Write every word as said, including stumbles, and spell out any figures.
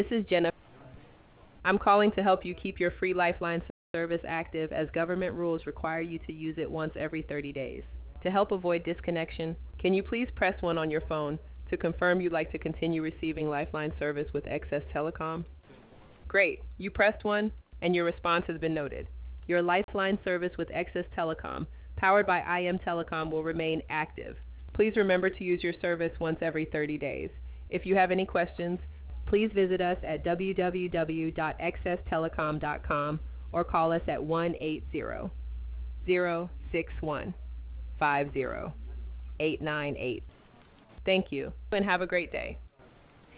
This is Jennifer. I'm calling to help you keep your free Lifeline service active as government rules require you to use it once every thirty days. To help avoid disconnection, can you please press one on your phone to confirm you'd like to continue receiving Lifeline service with Excess Telecom? Great. You pressed one, and your response has been noted. Your Lifeline service with Excess Telecom, powered by I M Telecom, will remain active. Please remember to use your service once every thirty days. If you have any questions, please visit us at w w w dot excess telecom dot com or call us at one eight zero, zero six one, five zero eight nine eight. Thank you, and have a great day.